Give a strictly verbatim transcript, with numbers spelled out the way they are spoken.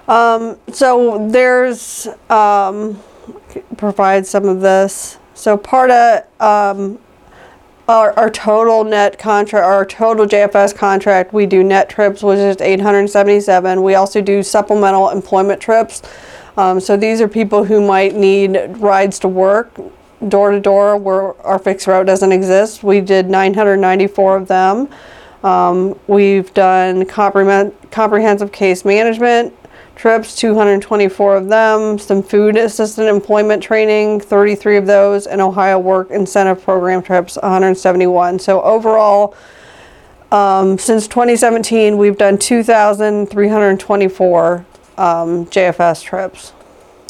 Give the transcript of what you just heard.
Um, so there's, um, provide some of this. So part of, um, our, our total net contract, our total J F S contract, we do net trips, which is eight hundred seventy-seven. We also do supplemental employment trips. Um, so these are people who might need rides to work, door to door, where our fixed route doesn't exist. We did nine hundred ninety-four of them. Um, we've done comprehend comprehensive case management trips, two hundred twenty-four of them, some food assistant employment training, thirty-three of those, and Ohio Work Incentive Program trips, one hundred seventy-one. So overall, um, since twenty seventeen, we've done two thousand three hundred twenty-four um, J F S trips.